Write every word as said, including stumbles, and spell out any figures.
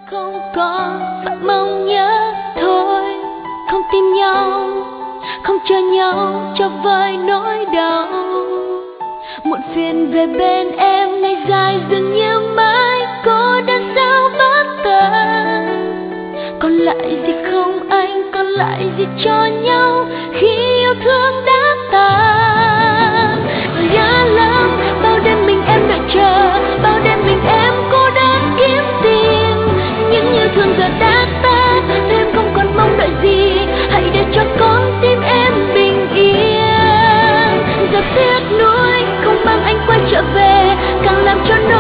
Không còn phải mong nhớ thôi, không tìm nhau, không chờ nhau cho vơi nỗi đau. Muộn phiền về bên em, ngày dài dường như mãi cô đơn sao bất tận. Còn lại gì không anh, còn lại gì cho nhau khi yêu thương đã tàn. Nhớ lắm bao đêm mình em đợi chờ, bao đêm mình em cô đơn kiếm tìm. Những yêu thương giờ đã tan, em không còn mong đợi gì, hãy để cho con tim em bình yên. Giờ tiếc nuối không mang anh quay trở về, càng làm cho nỗi